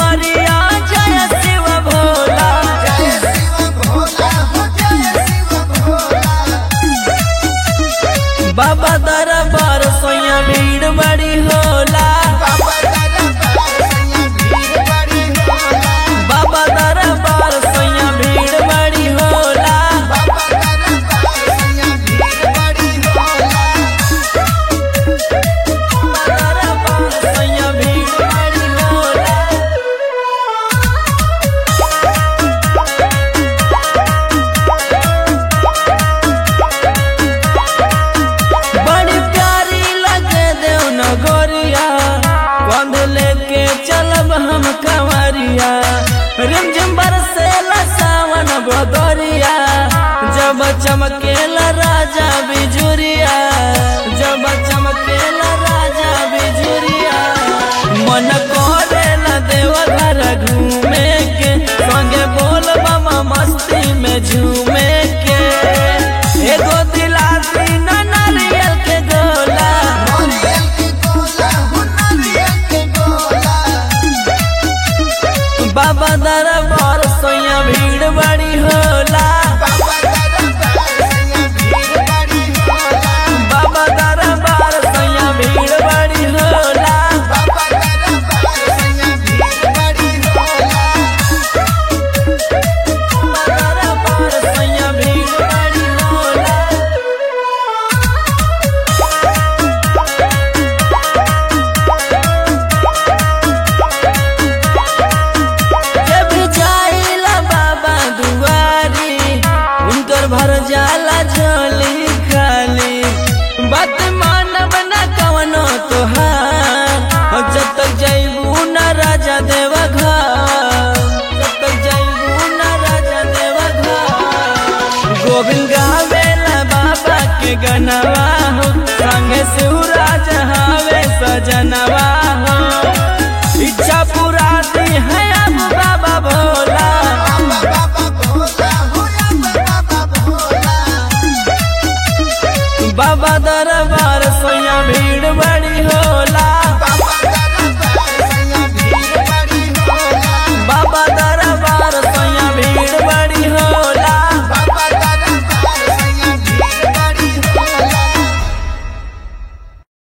दुआरिया जय शिव भोला। बाबा दरबार सोया भीड़ बड़ी होला। बाबा दरबार सोया भीड़ बड़ी होला। दरबार सोया भीड़ बड़ी होला। बड़ी प्यारी लगे देव नगोरिया, कंध लेके चलब हम कंवरिया। रिमझिम बरसेला सावन बदरिया, जब चमकेला राजा बिजुरिया। जब चमकेला राजा बिजुरिया, मन करेला देवघर घूमे के, संगे बोल बम मस्ती में झूमे के। एगो दिला दीना नारियल के गोला। बाबा दरबार सोया भीड़ बड़ी होला। बाबा दरबार सोया भीड़ बड़ी होला। दरबार सोया भीड़ बड़ी होला। जब जाइला बाबा दुआरी, उनकर भर जाला झोली खाली। बात मानब न कवनो तोहार, जब तक जैबू न राजा देवघर। जब तक जैबू न राजा देवघर। गोविंद गावेला बाबा के गनवा हो, संगे शिवराज हावे सजनवा हो। इच्छा पूरा दी है अब बाबा भोला। बाबा दरबार सोया भीड़ बड़ी होला।